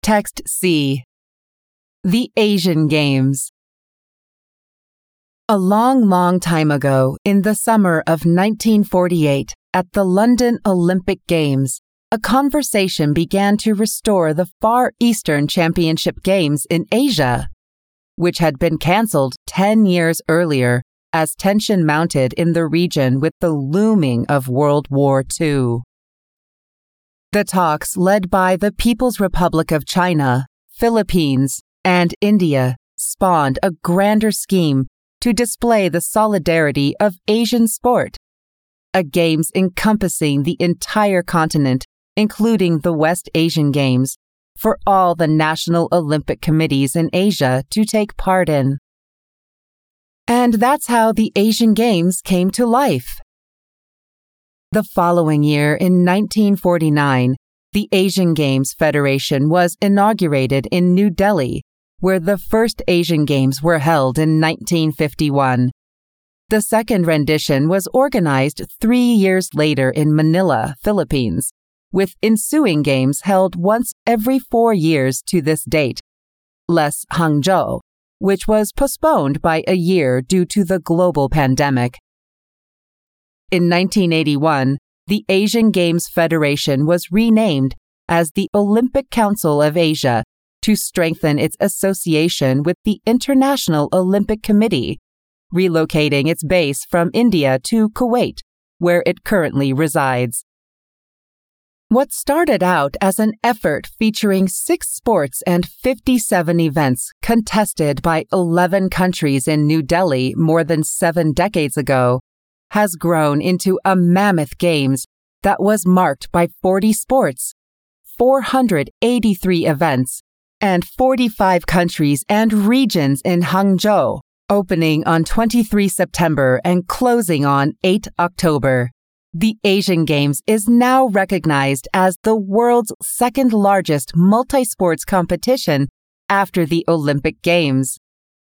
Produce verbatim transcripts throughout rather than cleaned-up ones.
Text C. The Asian Games. A long, long time ago, in the summer of nineteen forty-eight, at the London Olympic Games, a conversation began to restore the Far Eastern Championship Games in Asia, which had been cancelled ten years earlier as tension mounted in the region with the looming of World War Two. The talks, led by the People's Republic of China, Philippines, and India, spawned a grander scheme to display the solidarity of Asian sport, a games encompassing the entire continent, including the West Asian Games, for all the national Olympic committees in Asia to take part in. And that's how the Asian Games came to life. The following year, in nineteen forty-nine, the Asian Games Federation was inaugurated in New Delhi, where the first Asian Games were held in nineteen fifty-one. The second rendition was organized three years later in Manila, Philippines, with ensuing games held once every four years to this date, less Hangzhou, which was postponed by a year due to the global pandemic. In nineteen eighty-one, the Asian Games Federation was renamed as the Olympic Council of Asia to strengthen its association with the International Olympic Committee, relocating its base from India to Kuwait, where it currently resides. What started out as an effort featuring six sports and fifty-seven events contested by eleven countries in New Delhi more than seven decades ago has grown into a mammoth games that was marked by forty sports, four hundred eighty-three events, and forty-five countries and regions in Hangzhou, opening on the twenty-third of September and closing on the eighth of October. The Asian Games is now recognized as the world's second largest multi-sports competition after the Olympic Games.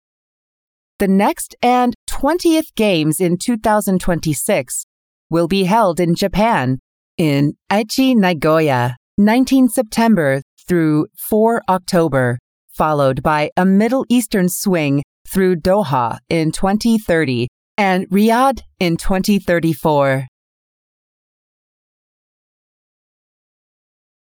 The next and twentieth Games in two thousand twenty-six will be held in Japan, in Aichi, Nagoya, the nineteenth of September through the fourth of October, followed by a Middle Eastern swing through Doha in twenty thirty and Riyadh in twenty thirty-four.